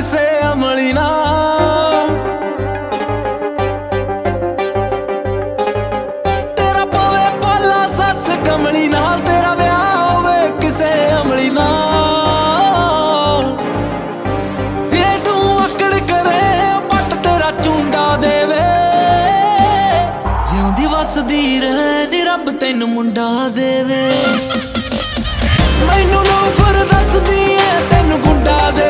ਕਿਸੇ ਅਮਲੀ ਨਾਲ। ਤੇਰਾ ਪਵੇ ਪਾਲਾ ਸੱਸ ਕਮਲੀ ਨਾਲ, ਤੇਰਾ ਵਿਆਹ ਹੋਵੇ ਕਿਸੇ ਅਮਲੀ ਨਾਲ। ਜੇ ਤੂੰ ਆਕੜ ਕਰੇ ਪੱਟ ਤੇਰਾ ਚੁੰਡਾ ਦੇਵੇ, ਜਿਉਂਦੀ ਵਸਦੀ ਰਹੇ ਨੀ ਰੱਬ ਤੈਨੂੰ ਮੁੰਡਾ ਦੇਵੇ। ਮੈਨੂੰ ਲੋਫਰ ਦੱਸਦੀ ਐ ਤੈਨੂੰ ਗੁੰਡਾ ਦੇ